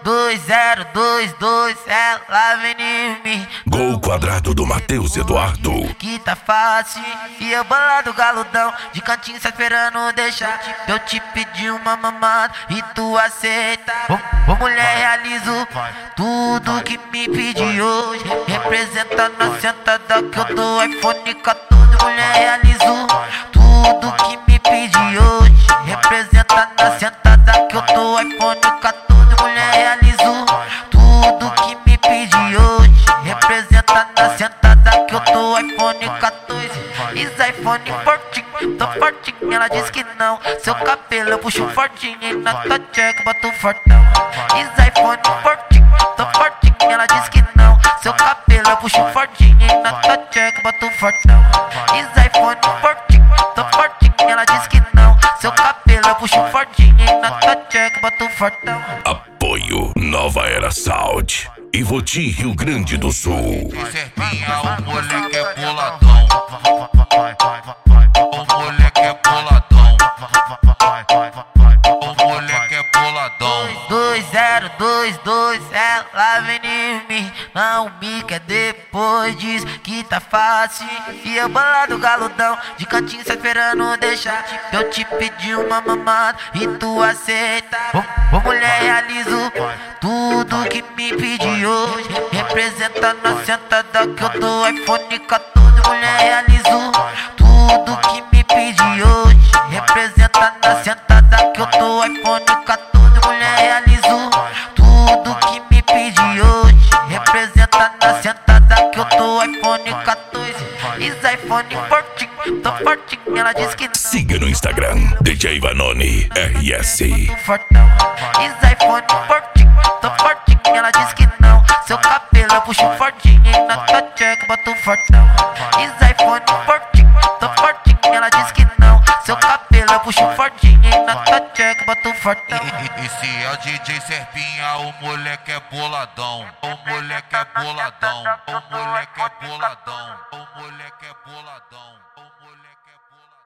2022, ela vem em mim. Gol quadrado do Matheus Eduardo. Que tá fácil, e eu bolado galudão, de cantinho só esperando deixar eu te pedir uma mamada e tu aceita. Ô mulher, realizo tudo que me pedi hoje, representando a sentada que eu dou iPhone 14. Mulher, realizo tudo que me pedi hoje, representando a sentada que eu dou iPhone 14. Mulher, realizo tudo que me pedi hoje, representando a sentada que eu dou iPhone 14. Is iPhone fortinho, tô fortinho, ela diz que não. Seu cabelo eu puxo fortinho e na tua check boto fortão. Is iPhone fortinho, tô fortinho, ela diz que não. Seu cabelo eu puxo fortinho e na tua check boto fortão. Is iPhone fortinho, tô fortinho, ela diz que não. Seu cabelo eu puxo fortinho e na tua check boto fortão. Apoio Nova Era Sound e Voti, Rio Grande do Sul. Serpinha, o moleque é boladão. O moleque é boladão. O moleque é boladão. 2022, ela vem em mim. Não me quer depois diz que tá fácil, e eu bolado galudão, de cantinho só esperando deixar eu te pedir uma mamada e tu aceita. Ô mulher, realizo tudo que me pedi hoje, representando a sentada que eu dou iPhone 14. Mulher, realizo tudo que me pedi hoje, representando a sentada que eu dou iPhone 14. Mulher, realizo tudo que me pedi hoje, representando a sentada que eu dou iPhone 14. Is iPhone fortinho, tô fortinho, ela diz que não. Siga no Instagram, DJ Vanoni RS. Fortão. Is iPhone fortinho, tô fortinho, ela diz que não. Seu cabelo eu puxo fortinho e na tua check boto fortão. Is iPhone fortinho, tô fortinho, ela diz que não. Seu cabelo eu puxo fortinho e na tua check boto fortão. Esse é o DJ Serpinha, o moleque é boladão. O moleque é boladão. O moleque é boladão. O moleque é boladão. O moleque é boladão.